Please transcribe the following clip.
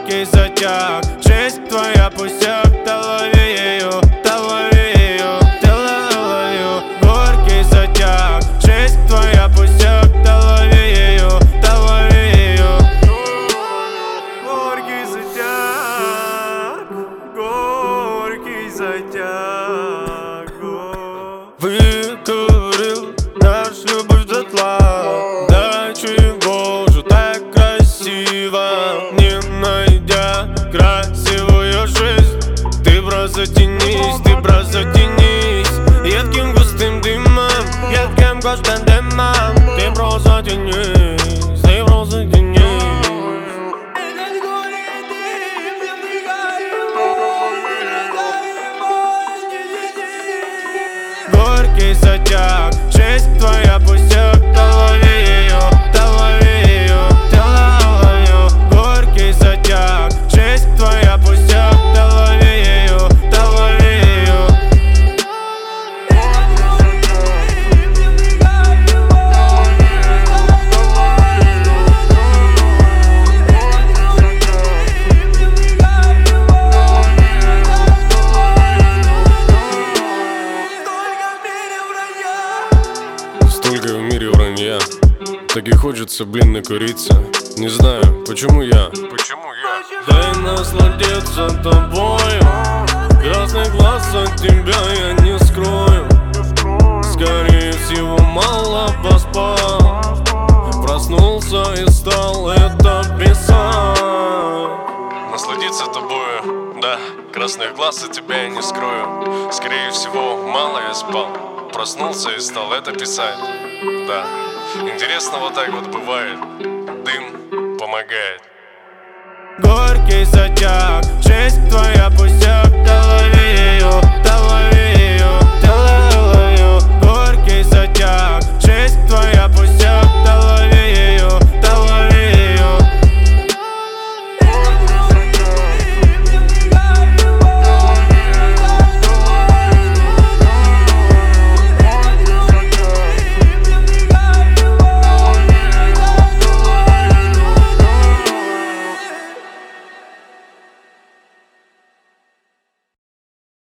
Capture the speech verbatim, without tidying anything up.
горький затяг. Жизнь твоя пустяк, да лови ее, да лови ее, да лови ее. Горький затяг. Жизнь твоя пустяк, да лови ее, да лови ее. Горький затяг, горький затяг. Выкурил наш любовь дотла. Да чего же так красиво, не найдя красивую жизнь? Ты просто тянись, ты просто тянись едким густым дымом, едким густым дымом. Ты просто тянись, ты просто тянись. Горький затяг. Жизнь твоя пустяк, да лови ее, да лови ее, да лови ее. Горький затяг. Жизнь твоя пустяк, да лови ее, да лови ее. Столько в мире вранья, так и хочется, блин, накуриться. Не знаю, почему я, почему я? Дай насладиться тобою, красный глаз от тебя я не скрою. Скорее всего, мало поспал, проснулся и стал это писать. Насладиться тобою, да, красных глаз от тебя я не скрою. Скорее всего, мало я спал, проснулся и стал это писать. Да, интересно, вот так вот бывает. Дым помогает. Горький затяг. Жизнь твоя